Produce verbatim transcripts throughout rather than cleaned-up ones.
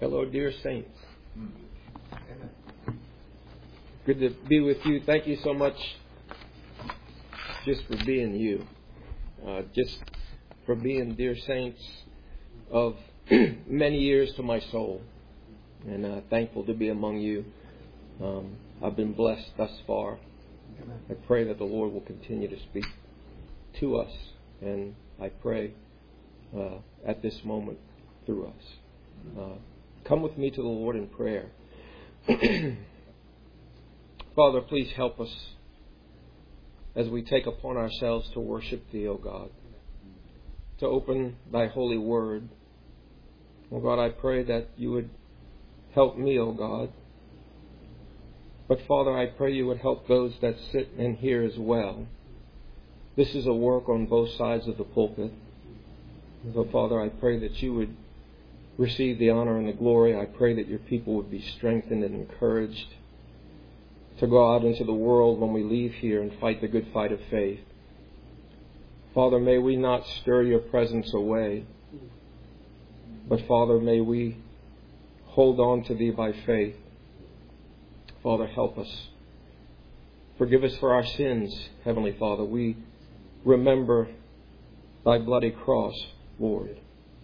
Hello, dear saints. Good to be with you. Thank you so much just for being you. Uh, just for being dear saints of many years to my soul. And uh, thankful to be among you. Um, I've been blessed thus far. I pray that the Lord will continue to speak to us. And I pray uh, at this moment through us. Uh, come with me to the Lord in prayer. Father, please help us as we take upon ourselves to worship Thee, O God, to open Thy holy word. O God, I pray that You would help me, O God. But Father, I pray You would help those that sit and hear as well. This is a work on both sides of the pulpit. So Father, I pray that You would receive the honor and the glory. I pray that Your people would be strengthened and encouraged to go out into the world when we leave here and fight the good fight of faith. Father, may we not stir Your presence away, but Father, may we hold on to Thee by faith. Father, help us. Forgive us for our sins, Heavenly Father. We remember Thy bloody cross, Lord.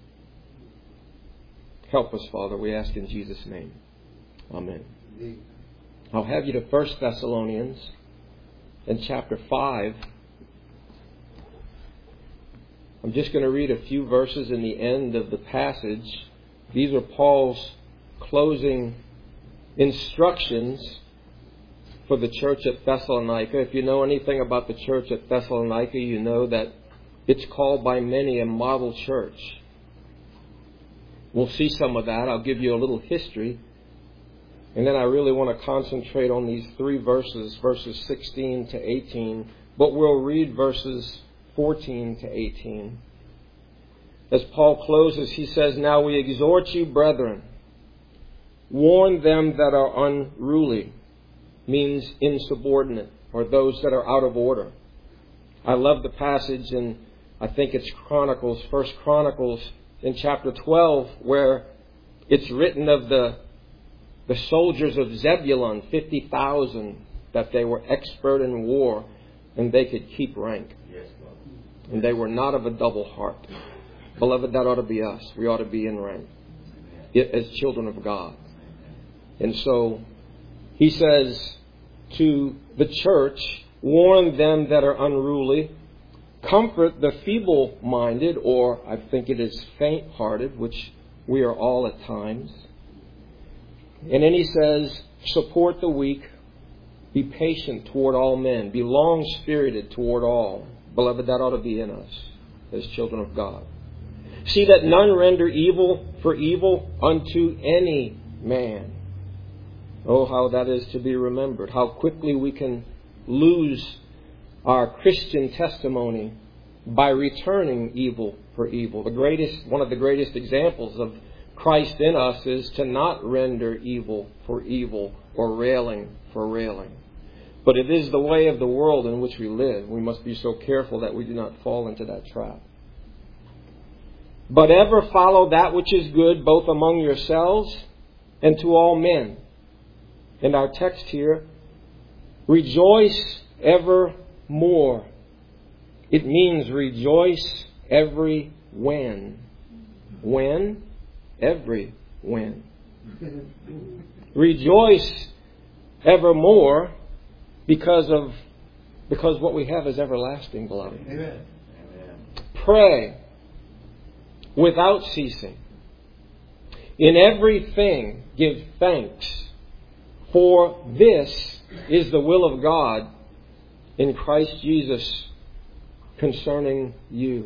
Help us, Father, we ask in Jesus' name. Amen. I'll have you to First Thessalonians in chapter five. I'm just going to read a few verses in the end of the passage. These are Paul's closing instructions for the church at Thessalonica. If you know anything about the church at Thessalonica, you know that it's called by many a model church. We'll see some of that. I'll give you a little history. And then I really want to concentrate on these three verses, verses sixteen to eighteen. But we'll read verses fourteen to eighteen. As Paul closes, he says, "Now we exhort you, brethren, warn them that are unruly," means insubordinate, or those that are out of order. I love the passage in, I think it's Chronicles, First Chronicles, in chapter twelve, where it's written of the the soldiers of Zebulun, fifty thousand, that they were expert in war and they could keep rank. Yes, and they were not of a double heart. Beloved, that ought to be us. We ought to be in rank as children of God. And so he says to the church, warn them that are unruly, comfort the feeble-minded, or I think it is faint-hearted, which we are all at times. And then he says, support the weak, be patient toward all men, be long-spirited toward all. Beloved, that ought to be in us as children of God. See that none render evil for evil unto any man. Oh, how that is to be remembered. How quickly we can lose our Christian testimony by returning evil for evil. The greatest, one of the greatest examples of Christ in us is to not render evil for evil or railing for railing. But it is the way of the world in which we live. We must be so careful that we do not fall into that trap. But ever follow that which is good, both among yourselves and to all men. And our text here, rejoice evermore. It means rejoice every when. When? Every when. Rejoice evermore because of because what we have is everlasting, beloved. Amen. Pray without ceasing. In everything give thanks, for this is the will of God in Christ Jesus concerning you.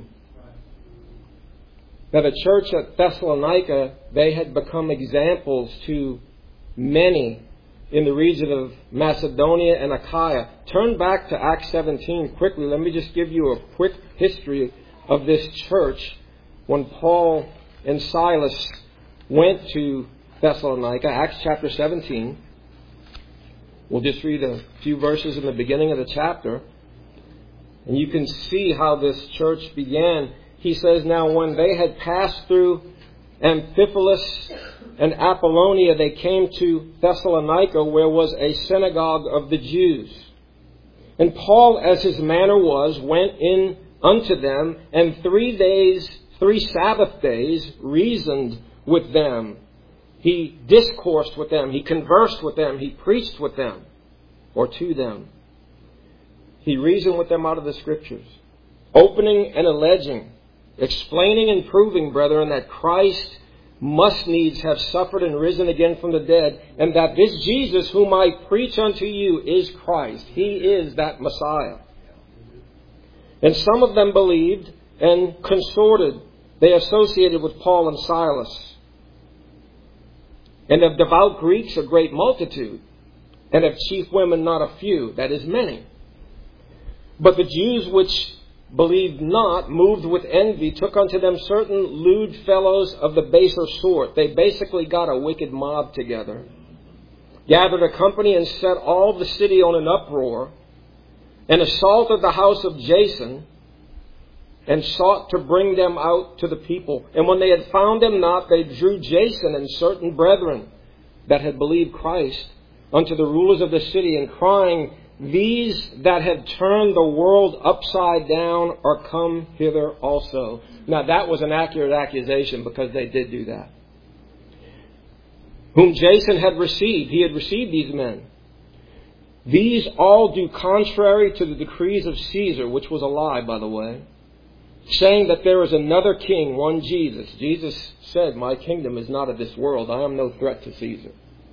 Now the church at Thessalonica, they had become examples to many in the region of Macedonia and Achaia. Turn back to Acts seventeen quickly. Let me just give you a quick history of this church. When Paul and Silas went to Thessalonica, Acts chapter seventeen. We'll just read a few verses in the beginning of the chapter. And you can see how this church began. He says, now when they had passed through Amphipolis and Apollonia, they came to Thessalonica, where was a synagogue of the Jews. And Paul, as his manner was, went in unto them, and three days, three Sabbath days, reasoned with them. He discoursed with them. He conversed with them. He preached with them, or to them. He reasoned with them out of the Scriptures, opening and alleging, explaining and proving, brethren, that Christ must needs have suffered and risen again from the dead, and that this Jesus whom I preach unto you is Christ. He is that Messiah. And some of them believed and consorted. They associated with Paul and Silas. And of devout Greeks a great multitude, and of chief women not a few, that is many. But the Jews which believed not, moved with envy, took unto them certain lewd fellows of the baser sort. They basically got a wicked mob together, gathered a company and set all the city on an uproar, and assaulted the house of Jason, and sought to bring them out to the people. And when they had found them not, they drew Jason and certain brethren that had believed Christ unto the rulers of the city, and crying, These that have turned the world upside down are come hither also. Now that was an accurate accusation, because they did do that. Whom Jason had received. He had received these men. These all do contrary to the decrees of Caesar, which was a lie, by the way, saying that there is another king, one Jesus. Jesus said, My kingdom is not of this world. I am no threat to Caesar.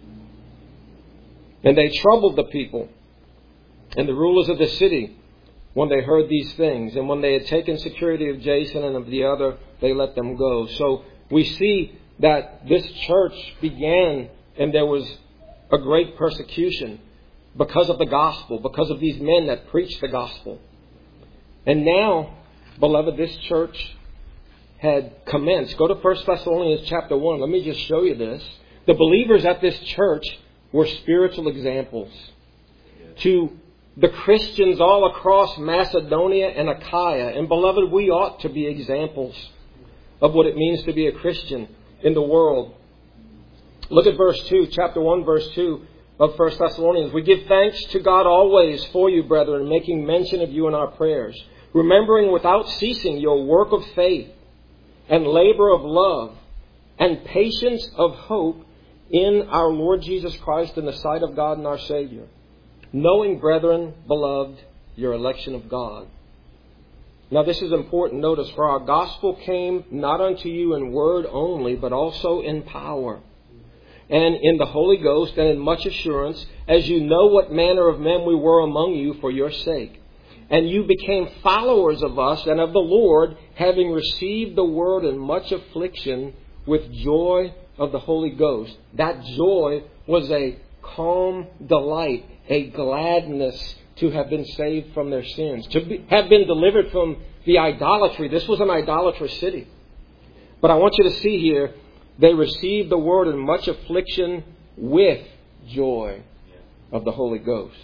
And they troubled the people and the rulers of the city when they heard these things. And when they had taken security of Jason and of the other, they let them go. So we see that this church began, and there was a great persecution because of the gospel, because of these men that preached the gospel. And now, beloved, this church had commenced. Go to First Thessalonians chapter one. Let me just show you this. The believers at this church were spiritual examples to the Christians all across Macedonia and Achaia. And beloved, we ought to be examples of what it means to be a Christian in the world. Look at verse two, chapter one, verse two of First Thessalonians. We give thanks to God always for you, brethren, making mention of you in our prayers, remembering without ceasing your work of faith and labor of love and patience of hope in our Lord Jesus Christ in the sight of God and our Savior. Knowing, brethren, beloved, your election of God. Now this is important. Notice, for our gospel came not unto you in word only, but also in power, and in the Holy Ghost, and in much assurance, as you know what manner of men we were among you for your sake. And you became followers of us and of the Lord, having received the word in much affliction with joy of the Holy Ghost. That joy was a calm delight, a gladness to have been saved from their sins, to be, have been delivered from the idolatry. This was an idolatrous city. But I want you to see here, they received the word in much affliction with joy of the Holy Ghost,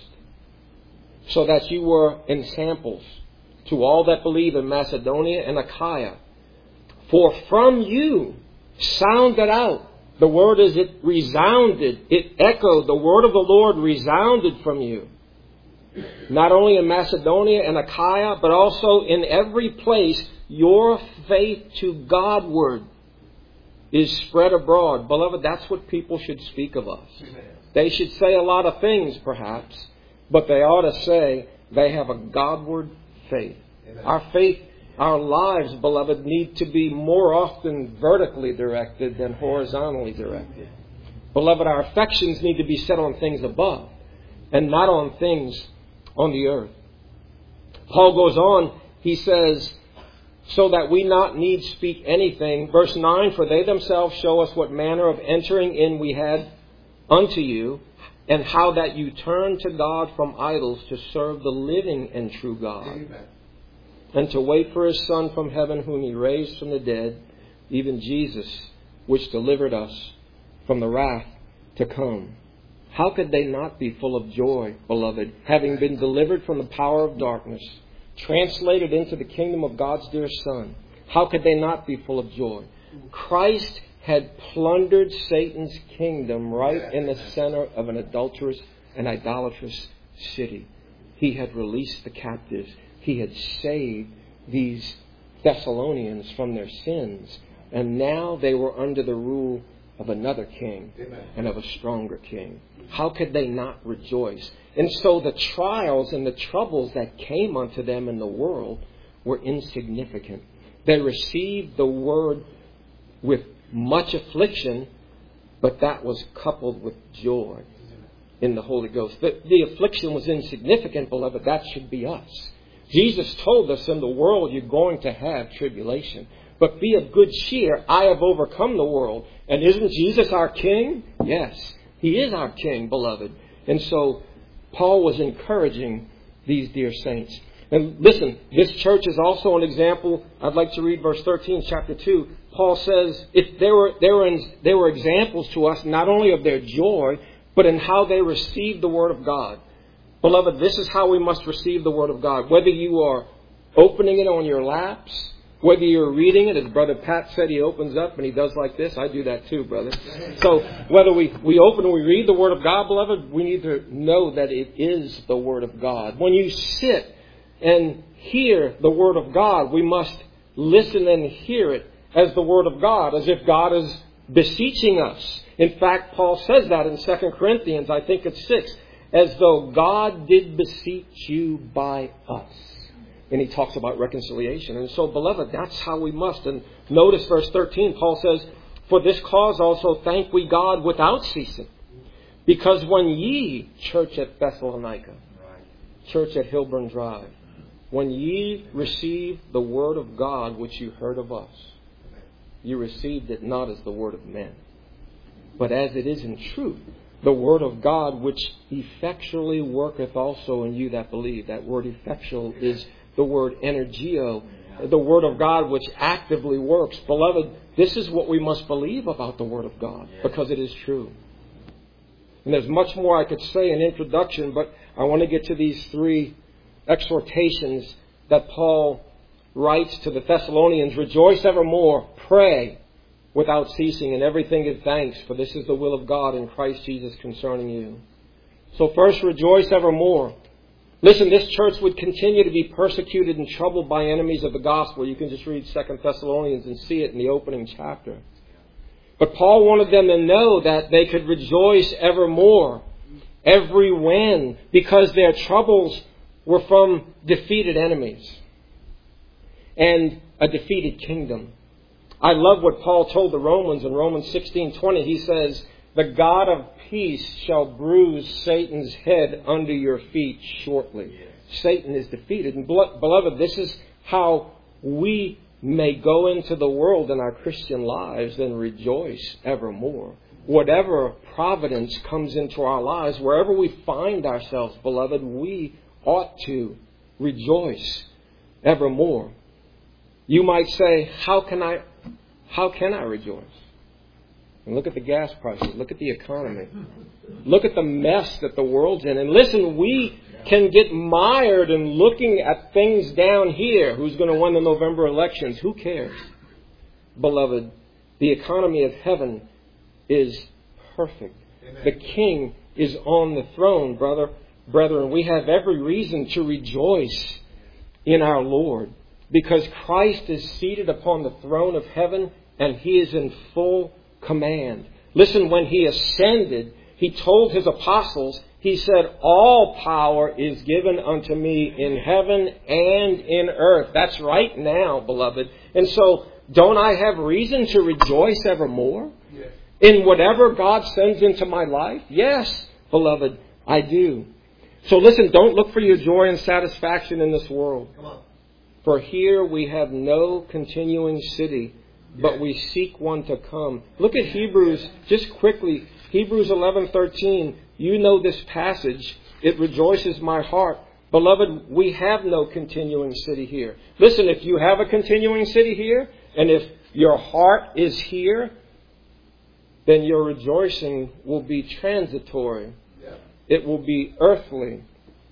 so that you were ensamples to all that believe in Macedonia and Achaia. For from you sounded out, the word is it resounded, it echoed, the word of the Lord resounded from you. Not only in Macedonia and Achaia, but also in every place, your faith to Godward is spread abroad. Beloved, that's what people should speak of us. They should say a lot of things, perhaps, but they ought to say they have a Godward faith. Amen. Our faith, our lives, beloved, need to be more often vertically directed than horizontally directed. Beloved, our affections need to be set on things above and not on things on the earth. Paul goes on, he says, so that we not need speak anything. Verse nine, for they themselves show us what manner of entering in we had unto you, and how that you turned to God from idols to serve the living and true God. Amen. And to wait for His Son from heaven, whom He raised from the dead, even Jesus, which delivered us from the wrath to come. How could they not be full of joy, beloved, having been delivered from the power of darkness, translated into the kingdom of God's dear Son? How could they not be full of joy? Christ had plundered Satan's kingdom right in the center of an adulterous and idolatrous city. He had released the captives. He had saved these Thessalonians from their sins. And now they were under the rule of another king and of a stronger king. How could they not rejoice? And so the trials and the troubles that came unto them in the world were insignificant. They received the word with much affliction, but that was coupled with joy in the Holy Ghost. The, the affliction was insignificant, beloved. That should be us. Jesus told us in the world you're going to have tribulation. But be of good cheer. I have overcome the world. And isn't Jesus our King? Yes, He is our King, beloved. And so Paul was encouraging these dear saints. And listen, this church is also an example. I'd like to read verse thirteen, chapter two. Paul says if there were there were in, there were examples to us not only of their joy, but in how they received the Word of God. Beloved, this is how we must receive the Word of God. Whether you are opening it on your laps, whether you're reading it, as Brother Pat said, he opens up and he does like this. I do that too, brother. So whether we, we open and we read the Word of God, beloved, we need to know that it is the Word of God. When you sit and hear the Word of God, we must listen and hear it as the Word of God, as if God is beseeching us. In fact, Paul says that in Second Corinthians, I think it's six, as though God did beseech you by us. And he talks about reconciliation. And so, beloved, that's how we must. And notice verse thirteen, Paul says, for this cause also thank we God without ceasing. Because when ye, church at Thessalonica, church at Hilburn Drive, when ye received the word of God which you heard of us, you received it not as the word of men, but as it is in truth, the word of God which effectually worketh also in you that believe. That word effectual is the word energio, the word of God which actively works. Beloved, this is what we must believe about the word of God, because it is true. And there's much more I could say in introduction, but I want to get to these three exhortations that Paul writes to the Thessalonians. Rejoice evermore, pray without ceasing, and everything give thanks, for this is the will of God in Christ Jesus concerning you. So first, rejoice evermore. Listen, this church would continue to be persecuted and troubled by enemies of the gospel. You can just read Second Thessalonians and see it in the opening chapter. But Paul wanted them to know that they could rejoice evermore, every when, because their troubles were from defeated enemies and a defeated kingdom. I love what Paul told the Romans in Romans sixteen twenty. He says, the God of peace shall bruise Satan's head under your feet shortly. Yes. Satan is defeated. And beloved, this is how we may go into the world in our Christian lives and rejoice evermore. Whatever providence comes into our lives, wherever we find ourselves, beloved, we ought to rejoice evermore. You might say, how can I, how can I rejoice? And look at the gas prices. Look at the economy. Look at the mess that the world's in. And listen, we can get mired in looking at things down here. Who's going to win the November elections? Who cares? Beloved, the economy of heaven is perfect. Amen. The King is on the throne, brother. Brethren, we have every reason to rejoice in our Lord, because Christ is seated upon the throne of heaven and He is in full command. Listen, when He ascended, He told His apostles, He said, all power is given unto me in heaven and in earth. That's right now, beloved. And so, don't I have reason to rejoice evermore? Yes. In whatever God sends into my life? Yes, beloved, I do. So listen, don't look for your joy and satisfaction in this world. Come on. For here we have no continuing city, but we seek one to come. Look at Hebrews, just quickly. Hebrews eleven thirteen. You know this passage. It rejoices my heart. Beloved, we have no continuing city here. Listen, if you have a continuing city here, and if your heart is here, then your rejoicing will be transitory. It will be earthly.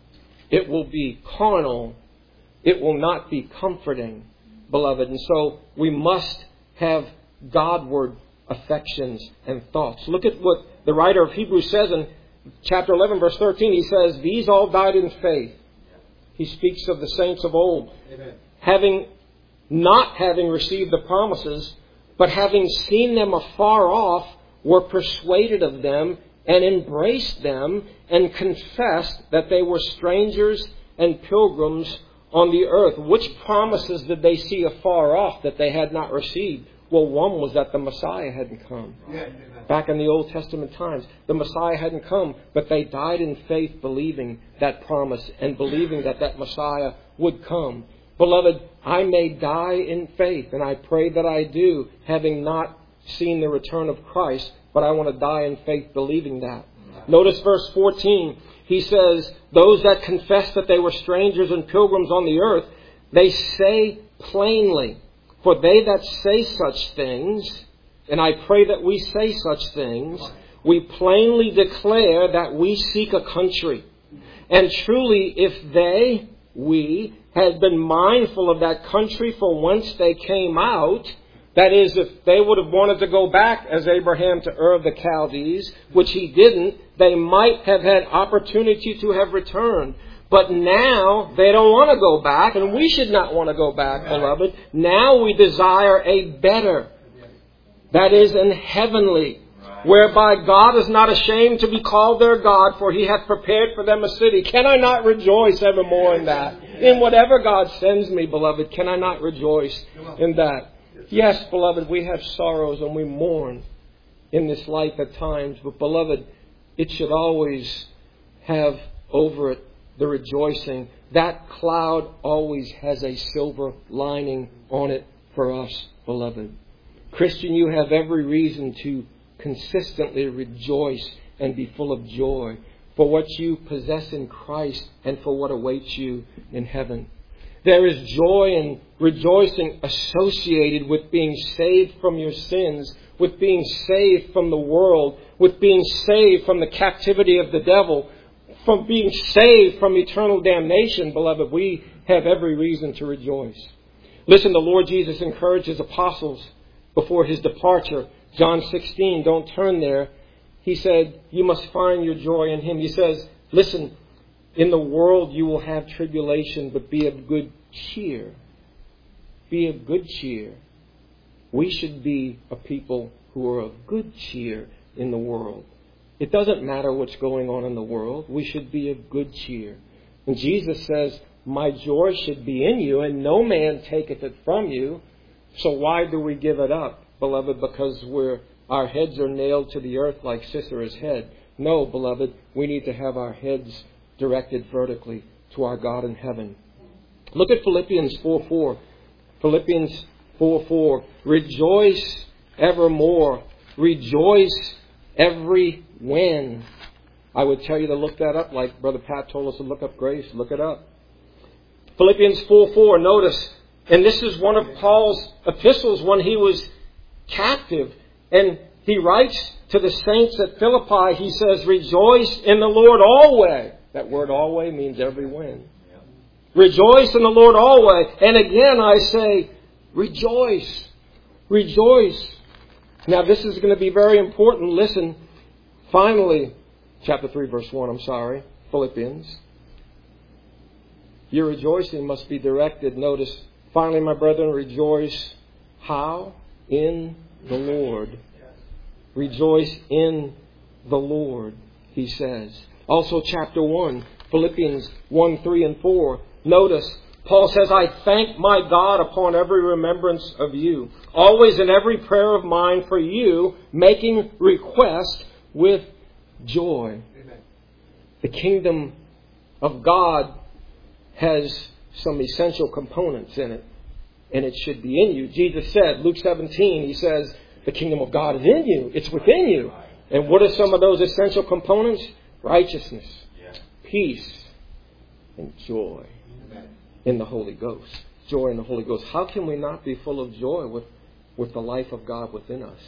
It will be carnal. It will not be comforting, beloved. And so we must have Godward affections and thoughts. Look at what the writer of Hebrews says in chapter eleven, verse thirteen. He says, these all died in faith. He speaks of the saints of old. Amen. Having, not having received the promises, but having seen them afar off, were persuaded of them and embraced them and confessed that they were strangers and pilgrims on the earth. Which promises did they see afar off that they had not received? Well, one was that the Messiah hadn't come. Back in the Old Testament times, the Messiah hadn't come, but they died in faith believing that promise and believing that that Messiah would come. Beloved, I may die in faith, and I pray that I do, having not seen the return of Christ, but I want to die in faith believing that. Notice verse fourteen. He says, those that confess that they were strangers and pilgrims on the earth, they say plainly, for they that say such things, and I pray that we say such things, we plainly declare that we seek a country. And truly, if they, we, had been mindful of that country from whence they came out, that is, if they would have wanted to go back as Abraham to Ur of the Chaldees, which he didn't, they might have had opportunity to have returned. But now they don't want to go back, and we should not want to go back, beloved. Now we desire a better, that is, an heavenly, whereby God is not ashamed to be called their God, for He hath prepared for them a city. Can I not rejoice evermore in that? In whatever God sends me, beloved, can I not rejoice in that? Yes, beloved, we have sorrows and we mourn in this life at times, but beloved, it should always have over it the rejoicing. That cloud always has a silver lining on it for us, beloved. Christian, you have every reason to consistently rejoice and be full of joy for what you possess in Christ and for what awaits you in heaven. There is joy and rejoicing associated with being saved from your sins, with being saved from the world, with being saved from the captivity of the devil, from being saved from eternal damnation. Beloved, we have every reason to rejoice. Listen, the Lord Jesus encouraged His apostles before His departure. John sixteen, don't turn there. He said, you must find your joy in Him. He says, listen, in the world you will have tribulation, but be of good cheer. Be of good cheer. We should be a people who are of good cheer in the world. It doesn't matter what's going on in the world. We should be of good cheer. And Jesus says, my joy should be in you, and no man taketh it from you. So why do we give it up, beloved? Because we're, our heads are nailed to the earth like Sisera's head. No, beloved, we need to have our heads directed vertically to our God in heaven. Look at Philippians four four. Philippians four four. Rejoice evermore. Rejoice every when. I would tell you to look that up, like Brother Pat told us to look up grace. Look it up. Philippians four four. Notice, and this is one of Paul's epistles when he was captive. And he writes to the saints at Philippi, he says, rejoice in the Lord always. That word always means every when. Rejoice in the Lord always. And again I say, rejoice. Rejoice. Now this is going to be very important. Listen. Finally, chapter three, verse one, I'm sorry. Philippians. Your rejoicing must be directed. Notice, finally, my brethren, rejoice. How? In the Lord. Rejoice in the Lord, he says. Also, chapter one, Philippians one, three, and four. Notice, Paul says, I thank my God upon every remembrance of you, always in every prayer of mine for you, making request with joy. Amen. The kingdom of God has some essential components in it, and it should be in you. Jesus said, Luke seventeen, He says, the kingdom of God is in you. It's within you. And what are some of those essential components? Righteousness, peace, and joy in the Holy Ghost. Joy in the Holy Ghost. How can we not be full of joy with, with the life of God within us?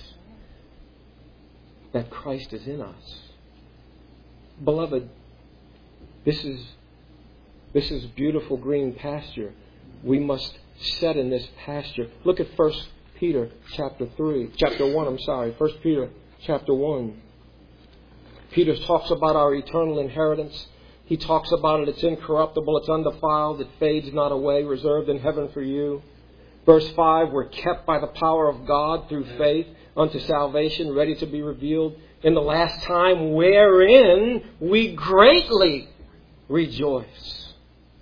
That Christ is in us. Beloved, this is this is beautiful green pasture. We must set in this pasture. Look at First Peter chapter three, chapter one, I'm sorry, First Peter chapter one. Peter talks about our eternal inheritance. He talks about it. It's incorruptible. It's undefiled. It fades not away. Reserved in heaven for you. Verse five, we're kept by the power of God through faith unto salvation, ready to be revealed in the last time, wherein we greatly rejoice.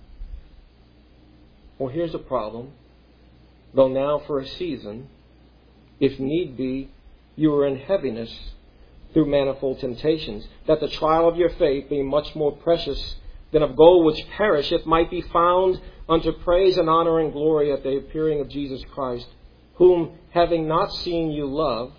Well, here's a problem. Though now for a season, if need be, you are in heaviness through manifold temptations, that the trial of your faith, being much more precious than of gold which perisheth, might be found unto praise and honor and glory at the appearing of Jesus Christ, whom having not seen you love,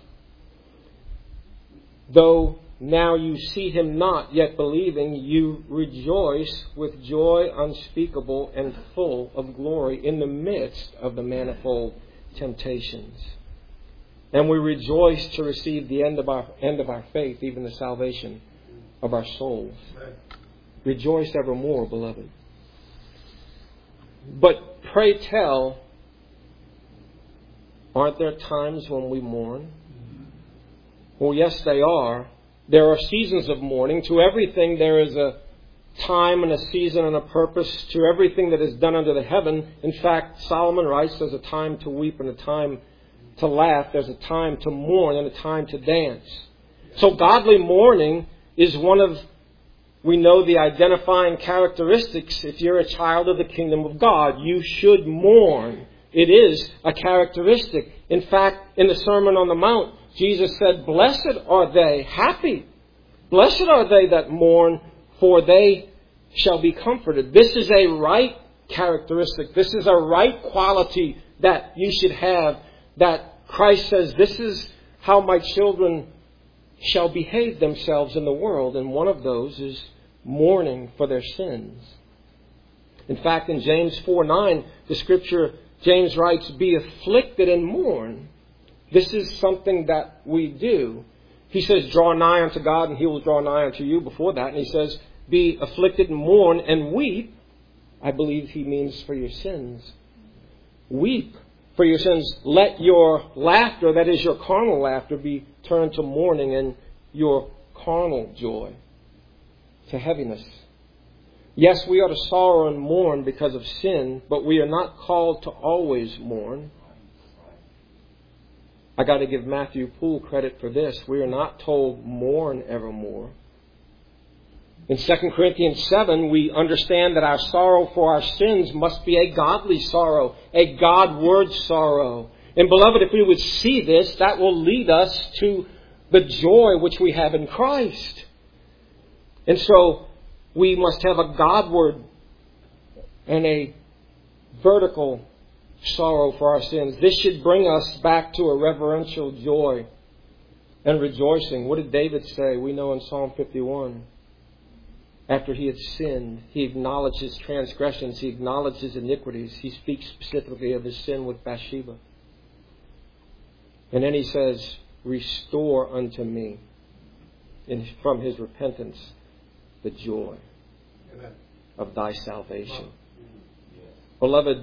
though now you see him not, yet believing, you rejoice with joy unspeakable and full of glory in the midst of the manifold temptations. And we rejoice to receive the end of our end of our faith, even the salvation of our souls. Rejoice evermore, beloved. But pray tell, aren't there times when we mourn? Well, yes, they are. There are seasons of mourning. To everything there is a time and a season and a purpose. To everything that is done under the heaven. In fact, Solomon writes there's a time to weep and a time to laugh. There's a time to mourn and a time to dance. So godly mourning is one of, we know, the identifying characteristics. If you're a child of the kingdom of God, you should mourn. It is a characteristic. In fact, in the Sermon on the Mount, Jesus said, blessed are they, happy. Blessed are they that mourn, for they shall be comforted. This is a right characteristic. This is a right quality that you should have, that Christ says, this is how my children shall behave themselves in the world. And one of those is mourning for their sins. In fact, in James four nine, the scripture, James writes, be afflicted and mourn. This is something that we do. He says, draw nigh unto God and he will draw nigh unto you before that. And he says, be afflicted and mourn and weep. I believe he means for your sins. Weep for your sins. Let your laughter, that is your carnal laughter, be turned to mourning, and your carnal joy to heaviness. Yes, we are to sorrow and mourn because of sin, but we are not called to always mourn. I got to give Matthew Poole credit for this. We are not told mourn evermore. In Second Corinthians seven, we understand that our sorrow for our sins must be a godly sorrow, a God-word sorrow. And beloved, if we would see this, that will lead us to the joy which we have in Christ. And so we must have a Godward and a vertical sorrow for our sins. This should bring us back to a reverential joy and rejoicing. What did David say? We know in Psalm fifty-one. After he had sinned, he acknowledged his transgressions. He acknowledged his iniquities. He speaks specifically of his sin with Bathsheba. And then he says, restore unto me, in, from his repentance, the joy Amen. Of thy salvation. Yes. Beloved,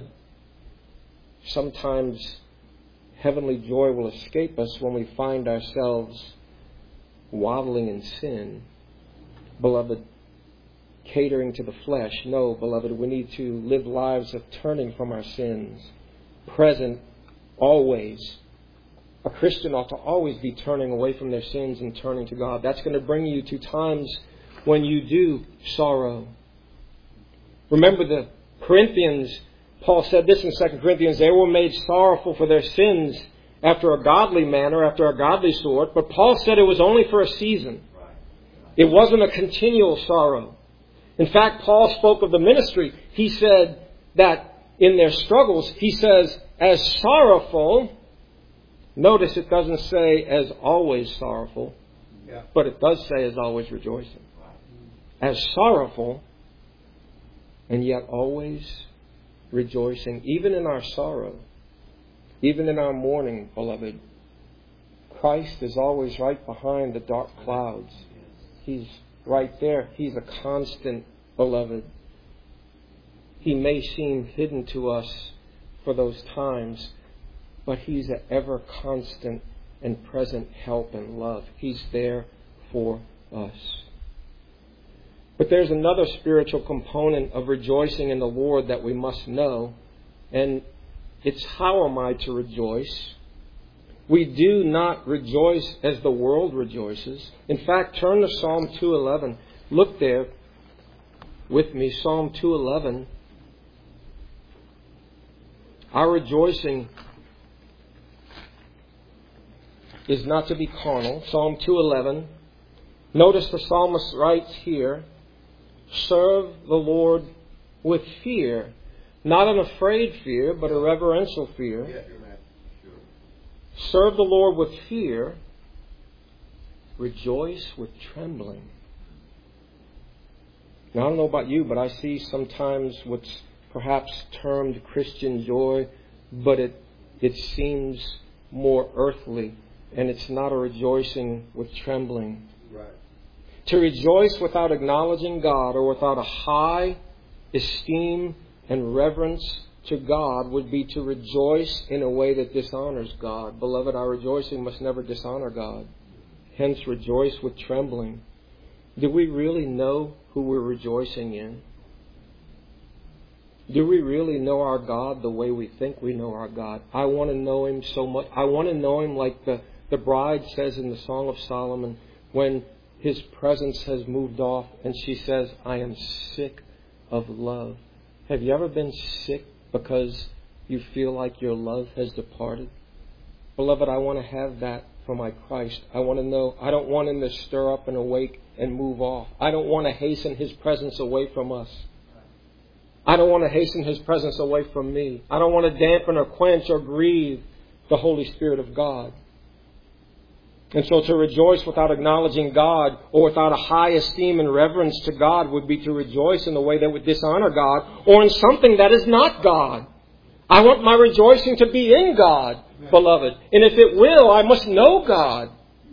sometimes heavenly joy will escape us when we find ourselves waddling in sin. Beloved, catering to the flesh. No, beloved, we need to live lives of turning from our sins. Present, always. A Christian ought to always be turning away from their sins and turning to God. That's going to bring you to times when you do sorrow. Remember the Corinthians. Paul said this in Second Corinthians. They were made sorrowful for their sins after a godly manner, after a godly sort. But Paul said it was only for a season. It wasn't a continual sorrow. In fact, Paul spoke of the ministry. He said that in their struggles, he says, as sorrowful. Notice it doesn't say as always sorrowful, yeah. But it does say as always rejoicing. As sorrowful, and yet always rejoicing, even in our sorrow, even in our mourning, beloved. Christ is always right behind the dark clouds. He's right there. He's a constant, beloved. He may seem hidden to us for those times, but He's an ever constant and present help and love. He's there for us. But there's another spiritual component of rejoicing in the Lord that we must know, and it's how am I to rejoice? We do not rejoice as the world rejoices. In fact, turn to Psalm two eleven. Look there with me, Psalm two eleven. Our rejoicing is not to be carnal. Psalm two eleven. Notice the psalmist writes here, serve the Lord with fear. Not an afraid fear, but a reverential fear. Serve the Lord with fear. Rejoice with trembling. Now, I don't know about you, but I see sometimes what's perhaps termed Christian joy, but it it seems more earthly, and it's not a rejoicing with trembling. Right. To rejoice without acknowledging God or without a high esteem and reverence to God would be to rejoice in a way that dishonors God. Beloved, our rejoicing must never dishonor God. Hence, rejoice with trembling. Do we really know who we're rejoicing in? Do we really know our God the way we think we know our God? I want to know Him so much. I want to know Him like the, the bride says in the Song of Solomon when His presence has moved off and she says, I am sick of love. Have you ever been sick because you feel like your love has departed? Beloved, I want to have that for my Christ. I want to know, I don't want Him to stir up and awake and move off. I don't want to hasten His presence away from us. I don't want to hasten His presence away from me. I don't want to dampen or quench or grieve the Holy Spirit of God. And so to rejoice without acknowledging God or without a high esteem and reverence to God would be to rejoice in the way that would dishonor God or in something that is not God. I want my rejoicing to be in God, Amen. Beloved. And if it will, I must know God.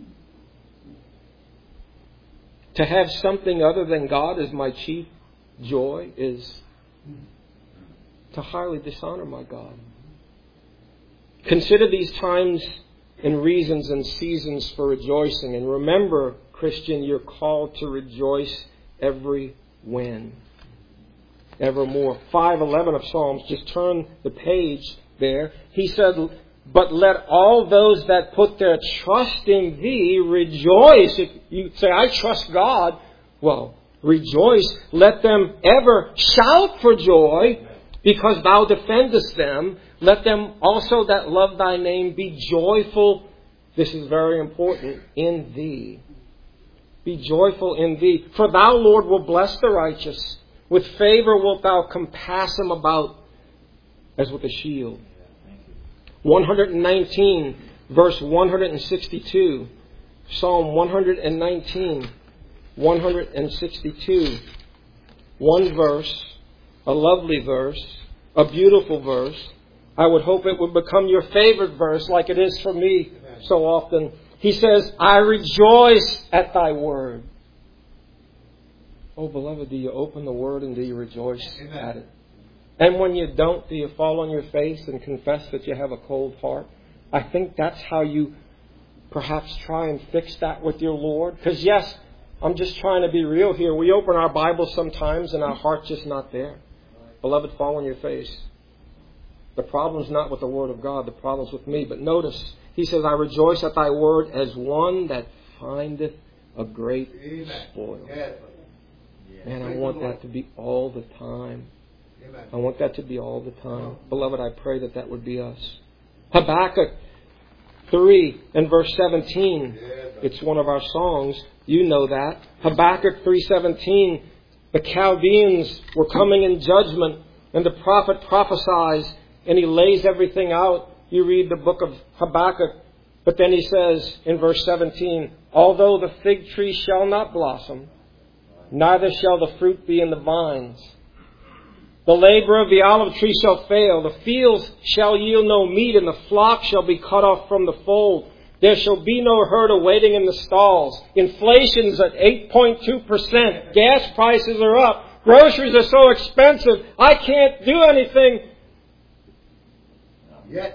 To have something other than God as my chief joy is to highly dishonor my God. Consider these times and reasons and seasons for rejoicing. And remember, Christian, you're called to rejoice every when. Evermore. five eleven of Psalms, just turn the page there. He said, but let all those that put their trust in Thee rejoice. If you say, I trust God, well, rejoice. Let them ever shout for joy because Thou defendest them. Let them also that love Thy name be joyful. This is very important. In Thee. Be joyful in Thee. For Thou, Lord, will bless the righteous. With favor wilt Thou compass him about as with a shield. one nineteen, verse one sixty-two. Psalm one nineteen, one sixty-two. One verse, a lovely verse, a beautiful verse. I would hope it would become your favorite verse like it is for me so often. He says, I rejoice at Thy word. Oh, beloved, do you open the Word and do you rejoice Amen. At it? And when you don't, do you fall on your face and confess that you have a cold heart? I think that's how you perhaps try and fix that with your Lord. Because yes, I'm just trying to be real here. We open our Bible sometimes and our heart's just not there. Beloved, fall on your face. The problem's not with the Word of God. The problem's with me. But notice, he says, I rejoice at Thy word as one that findeth a great spoil. Man, I want that to be all the time. I want that to be all the time. Beloved, I pray that that would be us. Habakkuk three and verse seventeen. It's one of our songs. You know that. Habakkuk three seventeen. The Chaldeans were coming in judgment, and the prophet prophesies, and he lays everything out. You read the book of Habakkuk, but then he says in verse seventeen, although the fig tree shall not blossom, neither shall the fruit be in the vines. The labor of the olive tree shall fail. The fields shall yield no meat, and the flock shall be cut off from the fold. There shall be no herd awaiting in the stalls. Inflation's at eight point two percent. Gas prices are up. Groceries are so expensive. I can't do anything. Yet.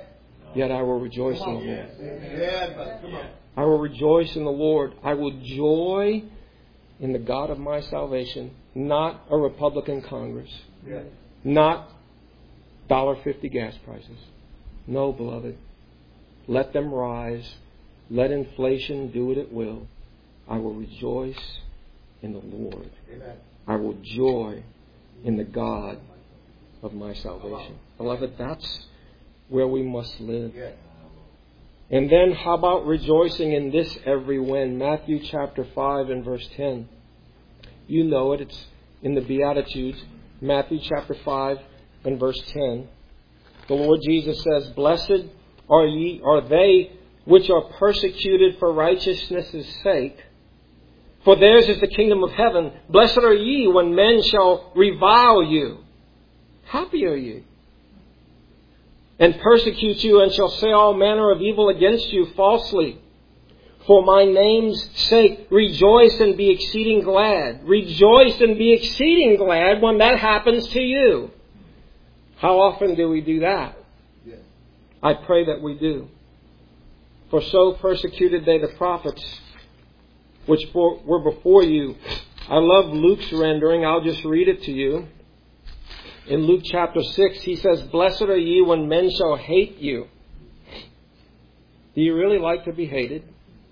yet I will rejoice in the Lord. I will rejoice in the Lord. I will joy in the God of my salvation, not a Republican Congress, not one dollar fifty gas prices. No, beloved. Let them rise. Let inflation do what it will. I will rejoice in the Lord. I will joy in the God of my salvation. Beloved, that's where we must live. And then how about rejoicing in this every when? Matthew chapter five and verse ten. You know it. It's in the Beatitudes. Matthew chapter five and verse ten. The Lord Jesus says, "Blessed are ye, are they which are persecuted for righteousness' sake, for theirs is the kingdom of heaven. Blessed are ye when men shall revile you. Happy are ye. And persecute you, and shall say all manner of evil against you falsely. For my name's sake, rejoice and be exceeding glad." Rejoice and be exceeding glad when that happens to you. How often do we do that? I pray that we do. For so persecuted they the prophets which for, were before you. I love Luke's rendering. I'll just read it to you. In Luke chapter six, he says, "Blessed are ye when men shall hate you." Do you really like to be hated?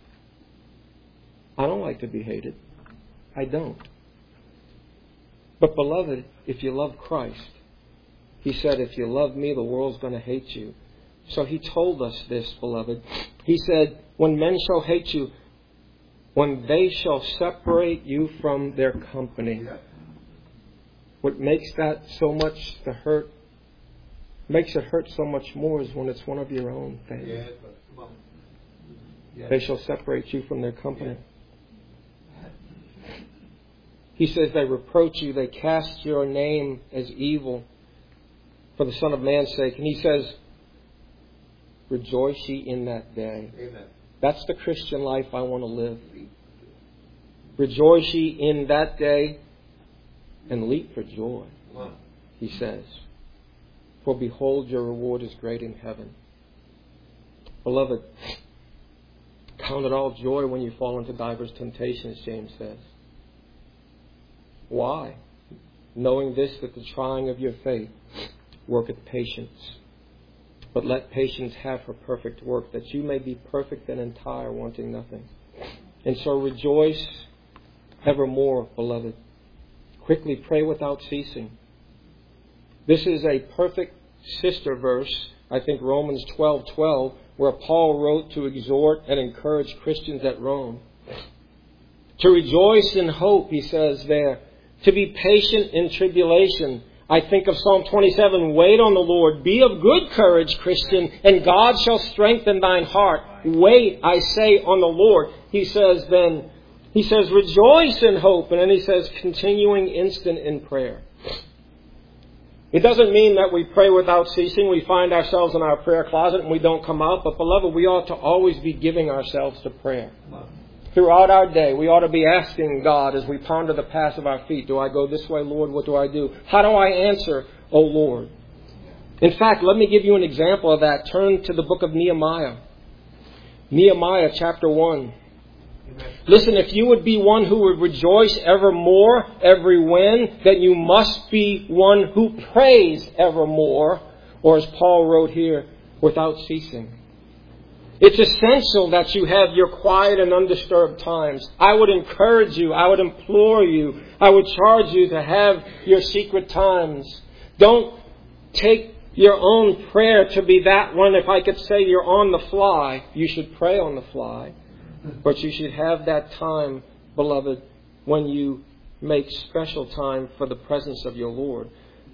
I don't like to be hated. I don't. But beloved, if you love Christ, he said, if you love me, the world's going to hate you. So he told us this, beloved. He said, when men shall hate you, when they shall separate you from their company. What makes that so much to hurt, makes it hurt so much more is when it's one of your own family. They shall separate you from their company. He says they reproach you, they cast your name as evil for the Son of Man's sake. And he says, rejoice ye in that day. Amen. That's the Christian life I want to live. Rejoice ye in that day and leap for joy, he says. For behold, your reward is great in heaven. Beloved, count it all joy when you fall into divers temptations, James says. Why? Knowing this, that the trying of your faith worketh patience. But let patience have her perfect work, that you may be perfect and entire, wanting nothing. And so rejoice evermore, beloved. Quickly pray without ceasing. This is a perfect sister verse, I think Romans twelve twelve, where Paul wrote to exhort and encourage Christians at Rome. To rejoice in hope, he says there. To be patient in tribulation. I think of Psalm twenty-seven, wait on the Lord. Be of good courage, Christian, and God shall strengthen thine heart. Wait, I say, on the Lord. He says then, he says, rejoice in hope. And then he says, continuing instant in prayer. It doesn't mean that we pray without ceasing. We find ourselves in our prayer closet and we don't come out. But beloved, we ought to always be giving ourselves to prayer. Throughout our day, we ought to be asking God as we ponder the paths of our feet, do I go this way, Lord? What do I do? How do I answer, O Lord? In fact, let me give you an example of that. Turn to the book of Nehemiah. Nehemiah chapter one. Listen, if you would be one who would rejoice evermore, every when, then you must be one who prays evermore, or as Paul wrote here, without ceasing. It's essential that you have your quiet and undisturbed times. I would encourage you, I would implore you, I would charge you to have your secret times. Don't take your own prayer to be that one. If I could say you're on the fly, you should pray on the fly. But you should have that time, beloved, when you make special time for the presence of your Lord.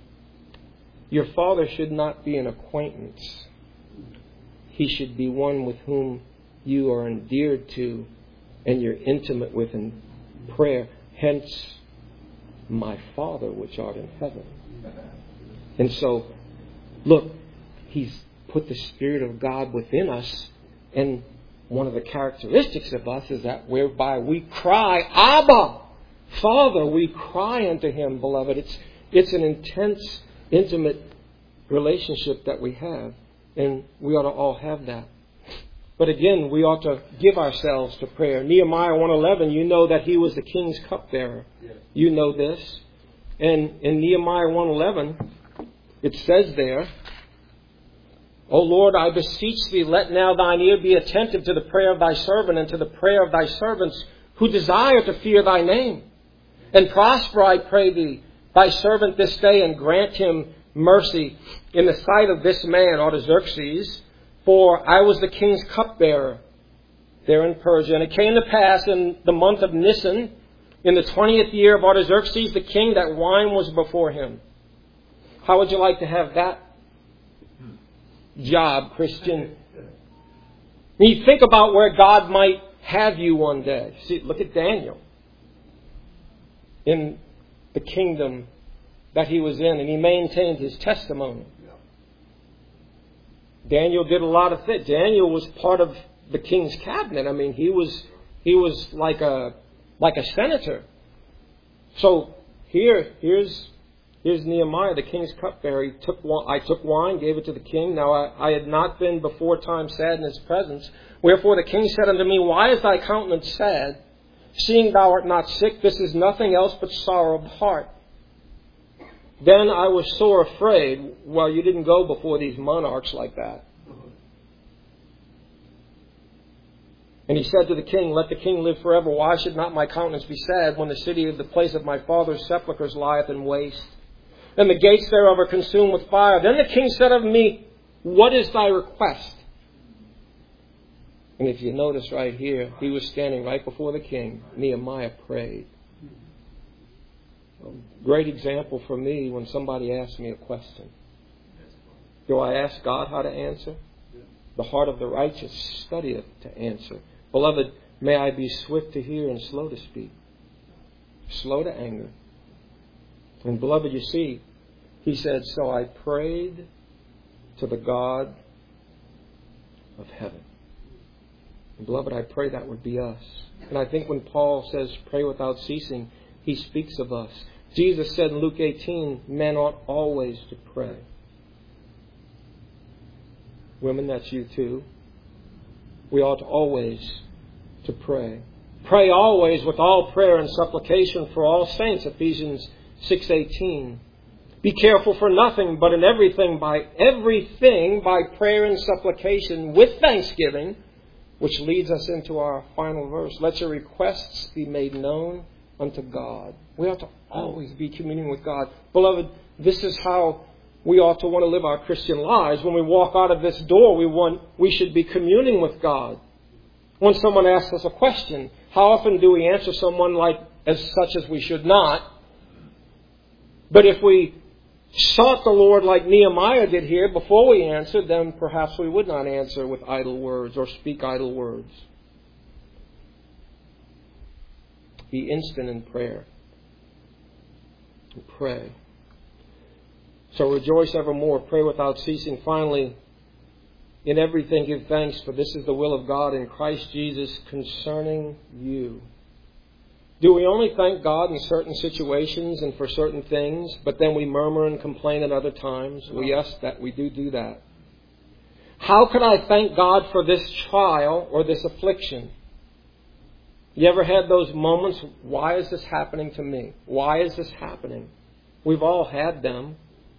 Your Father should not be an acquaintance. He should be one with whom you are endeared to and you're intimate with in prayer. Hence, my Father which art in heaven. And so, look, He's put the Spirit of God within us, and one of the characteristics of us is that whereby we cry, Abba, Father, we cry unto Him, beloved. It's, it's an intense, intimate relationship that we have. And we ought to all have that. But again, we ought to give ourselves to prayer. Nehemiah one eleven, you know that he was the king's cupbearer. Yes. You know this. And in Nehemiah one eleven, it says there, O Lord, I beseech thee, let now thine ear be attentive to the prayer of thy servant and to the prayer of thy servants who desire to fear thy name. And prosper, I pray thee, thy servant this day, and grant him mercy in the sight of this man, Artaxerxes, for I was the king's cupbearer there in Persia. And it came to pass in the month of Nisan, in the twentieth year of Artaxerxes the king, that wine was before him. How would you like to have that job, Christian? You think about where God might have you one day. See, look at Daniel in the kingdom that he was in, and he maintained his testimony. Daniel did a lot of things. Daniel was part of the king's cabinet. I mean, he was he was like a like a senator. So here here's here's Nehemiah, the king's cupbearer. He took I took wine, gave it to the king. Now I, I had not been before time sad in his presence. Wherefore the king said unto me, Why is thy countenance sad, seeing thou art not sick? This is nothing else but sorrow of heart. Then I was sore afraid. Well, you didn't go before these monarchs like that. And he said to the king, Let the king live forever. Why should not my countenance be sad when the city of the place of my father's sepulchres lieth in waste, and the gates thereof are consumed with fire? Then the king said unto me, What is thy request? And if you notice right here, he was standing right before the king. Nehemiah prayed. Great example for me when somebody asks me a question. Do I ask God how to answer? The heart of the righteous studieth to answer. Beloved, may I be swift to hear and slow to speak, slow to anger. And beloved, you see, he said, So I prayed to the God of heaven. And beloved, I pray that would be us. And I think when Paul says pray without ceasing, he speaks of us. Jesus said in Luke eighteen, men ought always to pray. Women, that's you too. We ought always to pray. Pray always with all prayer and supplication for all saints, Ephesians six eighteen. Be careful for nothing, but in everything by everything by prayer and supplication with thanksgiving, which leads us into our final verse. Let your requests be made known unto God. We ought to always be communing with God. Beloved, this is how we ought to want to live our Christian lives. When we walk out of this door, we want we should be communing with God. When someone asks us a question, how often do we answer someone like as such as we should not? But if we sought the Lord like Nehemiah did here before we answered, then perhaps we would not answer with idle words or speak idle words. Be instant in prayer. And pray. So rejoice evermore. Pray without ceasing. Finally, in everything give thanks, for this is the will of God in Christ Jesus concerning you. Do we only thank God in certain situations and for certain things, but then we murmur and complain at other times? Well, yes, that we do do that. How can I thank God for this trial or this affliction? You ever had those moments, why is this happening to me? Why is this happening? We've all had them.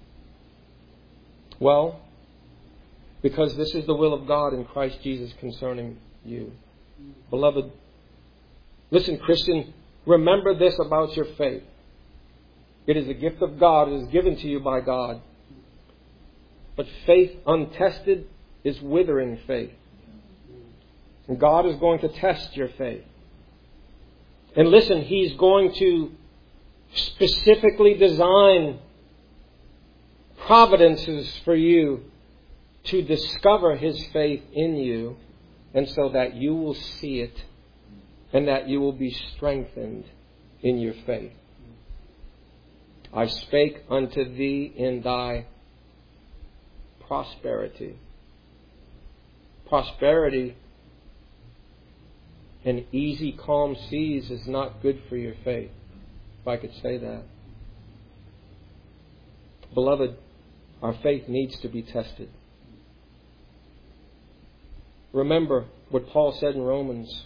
Well, because this is the will of God in Christ Jesus concerning you. Beloved, listen, Christian, remember this about your faith. It is a gift of God. It is given to you by God. But faith untested is withering faith. And God is going to test your faith. And listen, He's going to specifically design providences for you to discover His faith in you, and so that you will see it and that you will be strengthened in your faith. I spake unto thee in thy prosperity. Prosperity and easy, calm seas is not good for your faith, if I could say that. Beloved, our faith needs to be tested. Remember what Paul said in Romans.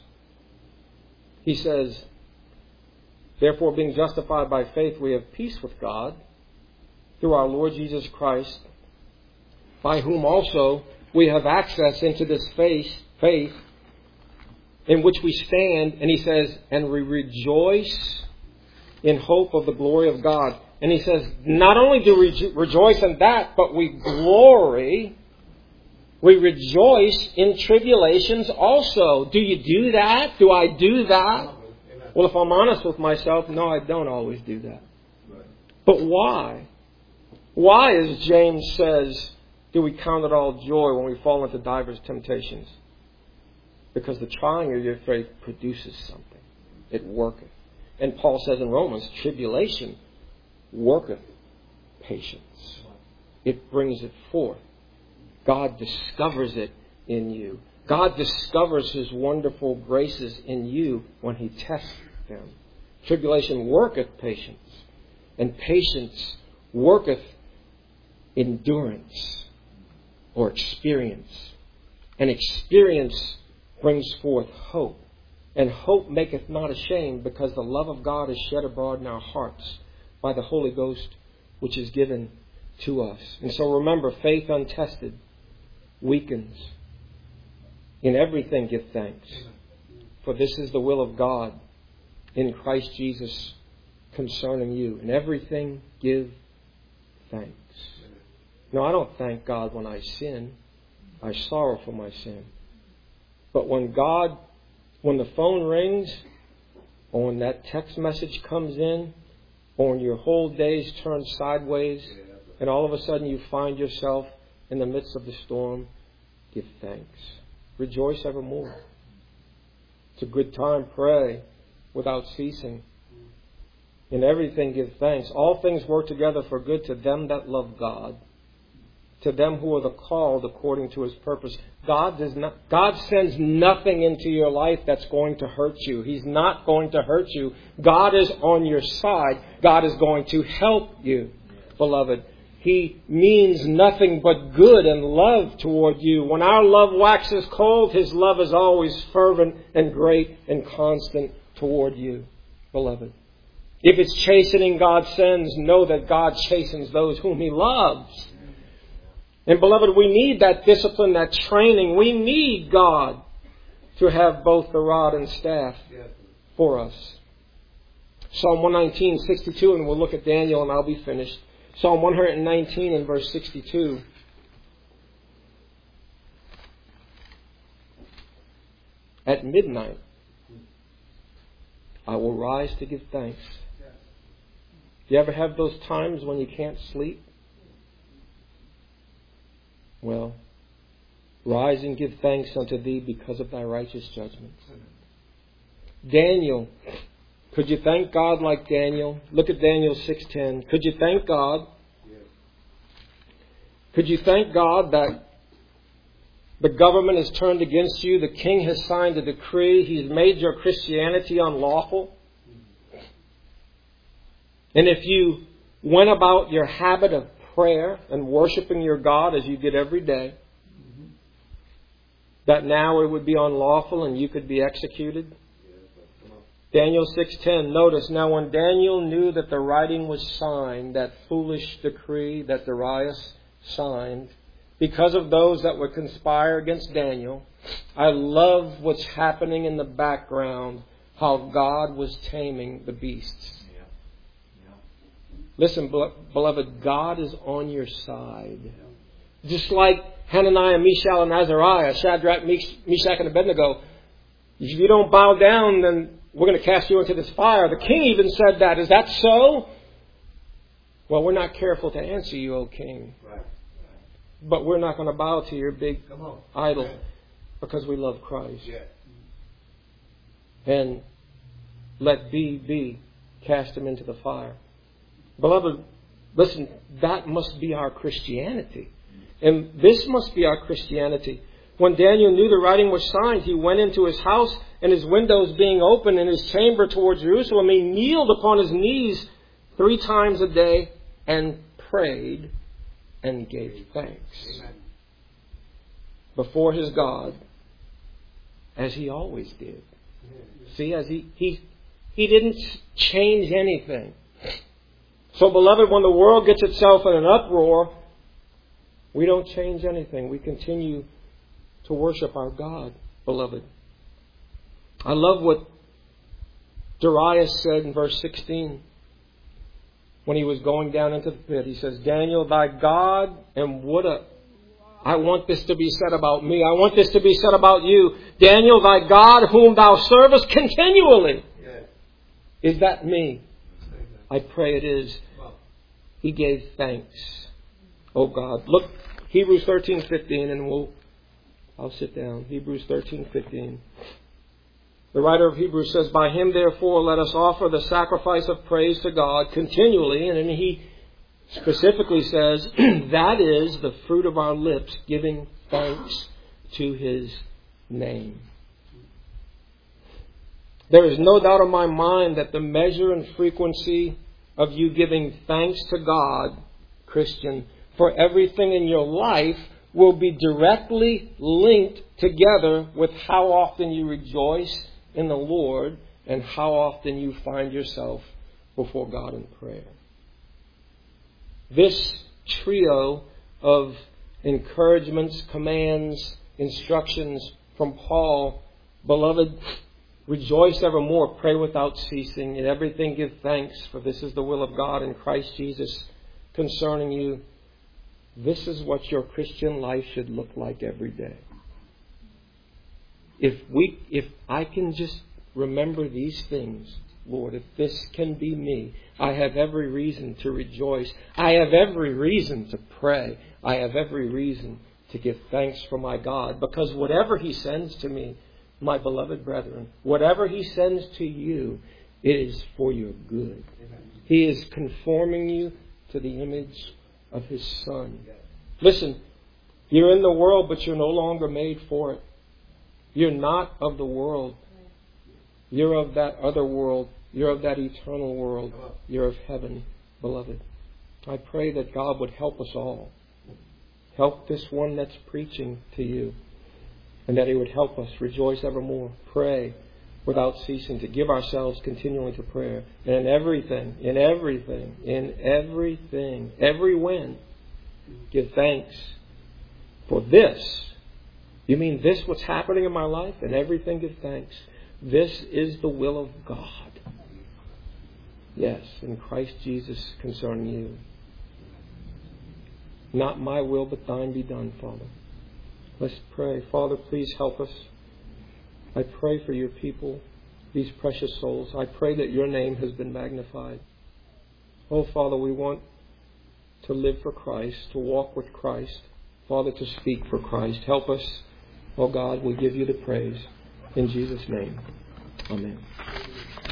He says, therefore, being justified by faith, we have peace with God through our Lord Jesus Christ, by whom also we have access into this faith, faith in which we stand. And he says, and we rejoice in hope of the glory of God. And he says, not only do we rejo- rejoice in that, but we glory, we rejoice in tribulations also. Do you do that? Do I do that? Well, if I'm honest with myself, no, I don't always do that. But why? Why, as James says, do we count it all joy when we fall into diverse temptations? Because the trying of your faith produces something. It worketh. And Paul says in Romans, tribulation worketh patience. It brings it forth. God discovers it in you. God discovers His wonderful graces in you when He tests them. Tribulation worketh patience. And patience worketh endurance or experience. And experience brings forth hope. And hope maketh not ashamed, because the love of God is shed abroad in our hearts by the Holy Ghost, which is given to us. And so remember, faith untested weakens. In everything give thanks, for this is the will of God in Christ Jesus concerning you. In everything give thanks. No, I don't thank God when I sin. I sorrow for my sin. But when God, when the phone rings, or when that text message comes in, or when your whole day's turned sideways, and all of a sudden you find yourself in the midst of the storm, give thanks. Rejoice evermore. It's a good time. Pray without ceasing. In everything give thanks. All things work together for good to them that love God, to them who are the called according to His purpose. God does not, God sends nothing into your life that's going to hurt you. He's not going to hurt you. God is on your side. God is going to help you, beloved. He means nothing but good and love toward you. When our love waxes cold, His love is always fervent and great and constant toward you, beloved. If it's chastening God sends, know that God chastens those whom He loves. And beloved, we need that discipline, that training. We need God to have both the rod and staff for us. Psalm one nineteen, sixty-two, and we'll look at Daniel and I'll be finished. Psalm one nineteen and verse sixty-two. At midnight, I will rise to give thanks. Do you ever have those times when you can't sleep? Well, rise and give thanks unto Thee because of Thy righteous judgments. Daniel, could you thank God like Daniel? Look at Daniel six ten. Could you thank God? Could you thank God that the government has turned against you? The king has signed a decree. He's made your Christianity unlawful. And if you went about your habit of prayer and worshiping your God as you did every day, that now it would be unlawful and you could be executed? Daniel six ten, notice, now when Daniel knew that the writing was signed, that foolish decree that Darius signed, because of those that would conspire against Daniel, I love what's happening in the background, how God was taming the beasts. Yeah. Yeah. Listen, beloved, God is on your side. Yeah. Just like Hananiah, Mishael, and Azariah, Shadrach, Meshach, and Abednego, if you don't bow down, then we're going to cast you into this fire. The king even said that. Is that so? Well, we're not careful to answer you, O king. Right. But we're not going to bow to your big idol yeah. because we love Christ. Yeah. And let be be. Cast him into the fire. Beloved, listen, that must be our Christianity. And this must be our Christianity. When Daniel knew the writing was signed, he went into his house, and his windows being open in his chamber towards Jerusalem, he kneeled upon his knees three times a day and prayed and gave thanks Amen. Before his God as He always did. See, as He, He, He didn't change anything. So, beloved, when the world gets itself in an uproar, we don't change anything. We continue to worship our God, beloved. I love what Darius said in verse sixteen. When he was going down into the pit, he says, Daniel, thy God, and what a... I want this to be said about me. I want this to be said about you. Daniel, thy God, whom thou servest continually. Yes. Is that me? I pray it is. He gave thanks. Oh God. Look, Hebrews thirteen fifteen, and we'll... I'll sit down. Hebrews thirteen fifteen. The writer of Hebrews says, by Him therefore let us offer the sacrifice of praise to God continually. And then he specifically says, that is the fruit of our lips, giving thanks to His name. There is no doubt in my mind that the measure and frequency of you giving thanks to God, Christian, for everything in your life will be directly linked together with how often you rejoice in the Lord and how often you find yourself before God in prayer. This trio of encouragements, commands, instructions from Paul, beloved, rejoice evermore, pray without ceasing, in everything give thanks, for this is the will of God in Christ Jesus concerning you. This is what your Christian life should look like every day. If we, if I can just remember these things, Lord, if this can be me, I have every reason to rejoice. I have every reason to pray. I have every reason to give thanks for my God. Because whatever He sends to me, my beloved brethren, whatever He sends to you, it is for your good. He is conforming you to the image of His Son. Listen, you're in the world, but you're no longer made for it. You're not of the world. You're of that other world. You're of that eternal world. You're of heaven, beloved. I pray that God would help us all. Help this one that's preaching to you. And that He would help us rejoice evermore. Pray without ceasing, to give ourselves continually to prayer. And in everything, in everything, in everything, every when, give thanks. For this, you mean this, what's happening in my life? And everything give thanks. This is the will of God. Yes, in Christ Jesus concerning you. Not my will, but thine be done, Father. Let's pray. Father, please help us. I pray for your people, these precious souls. I pray that your name has been magnified. Oh, Father, we want to live for Christ, to walk with Christ. Father, to speak for Christ. Help us. Oh God, we give you the praise. In Jesus' name. Amen.